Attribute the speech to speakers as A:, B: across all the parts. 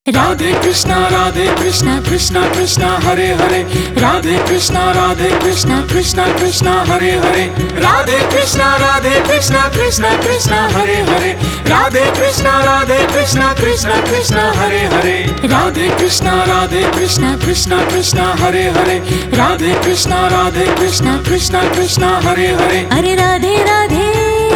A: राधे कृष्णा कृष्णा कृष्णा हरे हरे। राधे कृष्णा कृष्णा कृष्णा हरे हरे। राधे कृष्णा कृष्णा कृष्णा हरे हरे। राधे कृष्णा कृष्णा कृष्णा हरे हरे। राधे कृष्णा कृष्णा कृष्णा हरे हरे। राधे कृष्णा कृष्णा कृष्णा हरे हरे।
B: अरे राधे राधे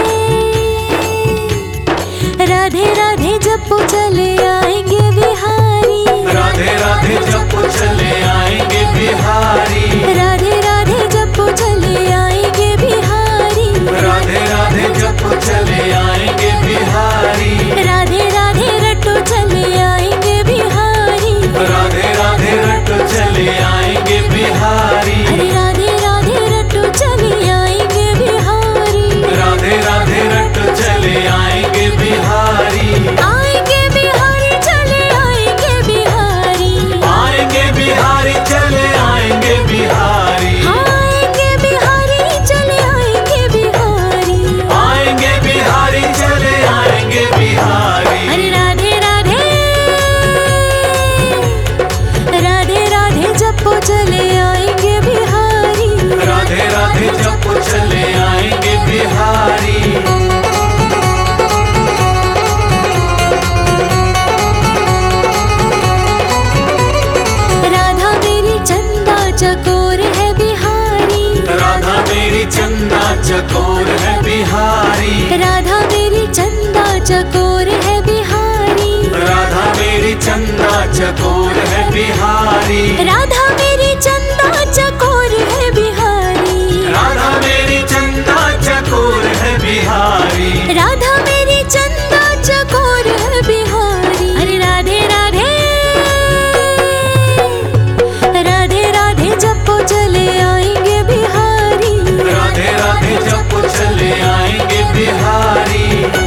B: राधे राधे जपो चले आएंगे बिहारी।
A: राधे राधे जपो चले आएंगे बिहारी।
B: राधे राधे जपो चले आएंगे बिहारी।
A: राधे राधे जपो चले आएंगे बिहारी।
B: राधे राधे रटो चले आएंगे बिहारी।
A: राधे राधे रटो चले आएंगे बिहारी।
B: अरे राधे राधे रटो चले आएंगे बिहारी।
A: राधे राधे रटो चले आएंगे बिहारी।
B: आएंगे बिहारी चले आएंगे बिहारी।
A: आएंगे बिहारी चले आएंगे बिहारी।
B: आएंगे बिहारी चले आएंगे बिहारी।
A: आएंगे बिहारी चले आएंगे बिहारी।
B: अरे राधे राधे राधे राधे जपो चले आएंगे बिहारी।
A: राधे राधे जपो चले आएंगे बिहारी।
B: राधा मेरी चंदा चकोर है बिहारी।
A: राधा मेरी चंदा चकोर है बिहारी।
B: राधा मेरी चंदा चकोर है बिहारी।
A: राधा मेरी चंदा चकोर है बिहारी।
B: राधा मेरी चंदा चकोर है बिहारी।
A: राधा मेरी चंदा चकोर है बिहारी।
B: राधा मेरी चंदा चकोर है बिहारी। अरे राधे राधे राधे राधे जपो चले आएंगे बिहारी।
A: राधे राधे जपो चले आएंगे बिहारी।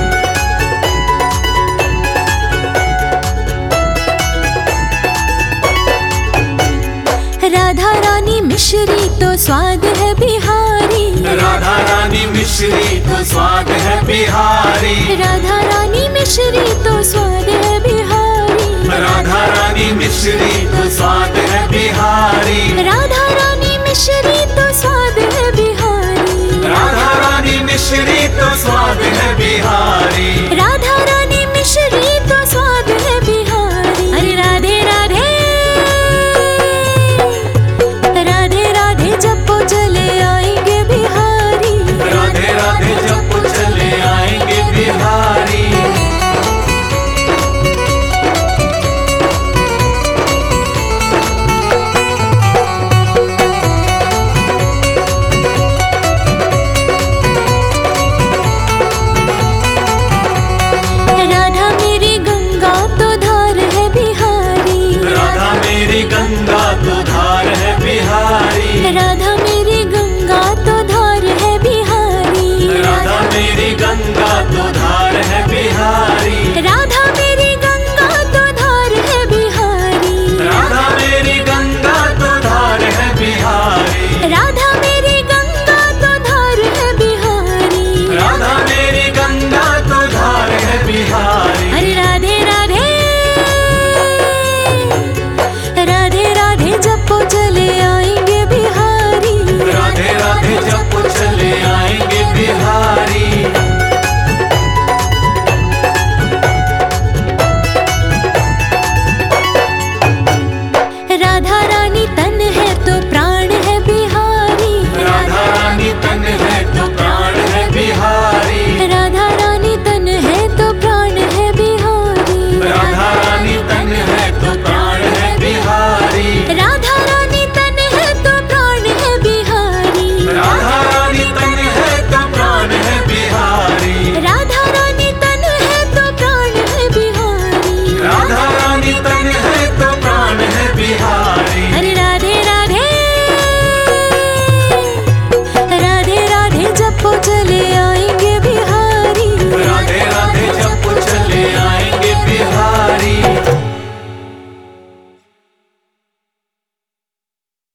B: राधा रानी मिश्री तो स्वाद है बिहारी।
A: राधा रानी मिश्री तो स्वाद है बिहारी।
B: राधा रानी मिश्री तो स्वाद है बिहारी।
A: राधा रानी मिश्री तो स्वाद है बिहारी।
B: राधा रानी मिश्री तो स्वाद है बिहारी।
A: राधा रानी मिश्री तो स्वाद है बिहारी।